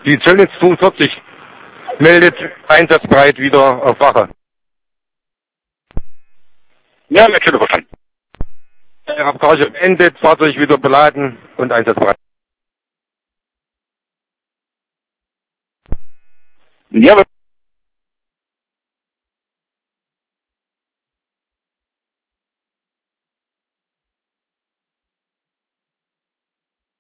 Die Zöllnitz 42 meldet einsatzbereit wieder auf Wache. Ja, natürlich verstanden. Abgase beendet, Fahrzeug wieder beladen und einsatzbereit. Ja,